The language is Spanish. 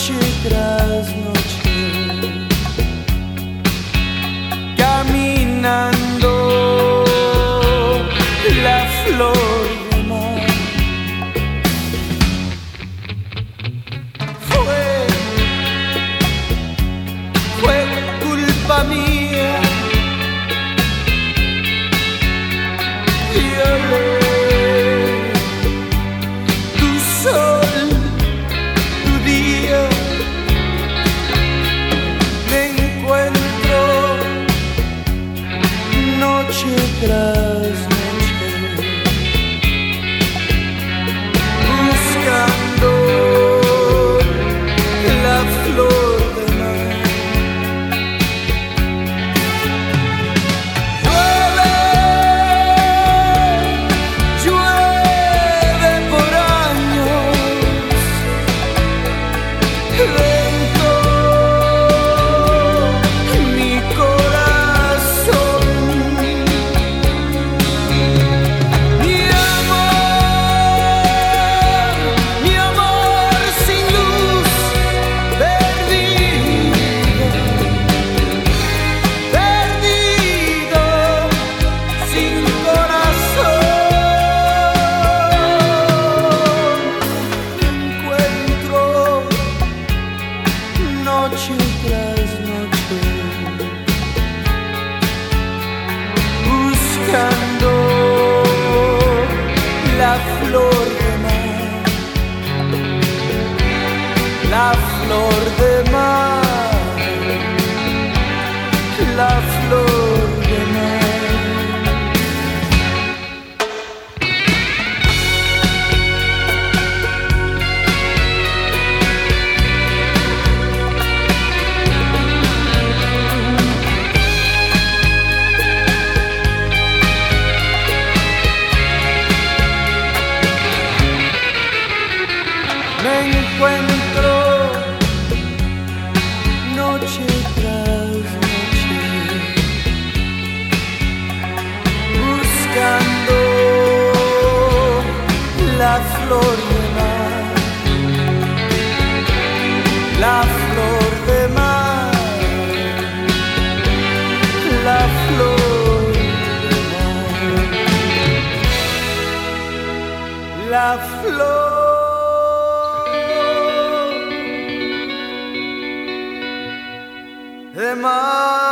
noche tras noche, caminando la flor de mar. Fue culpa mía, violé tu sol, tu día. Me encuentro noche tras noche buscando la flor de mar. Llueve por años, lento mi corazón. Mi amor sin luz, perdido sin corazón. Encuentro noche tras noche buscando la flor de mar, la flor de mar, la flor de mar. Me encuentro noche tras noche buscando la flor de mar, la flor de mar, la flor de mar, la flor de mar.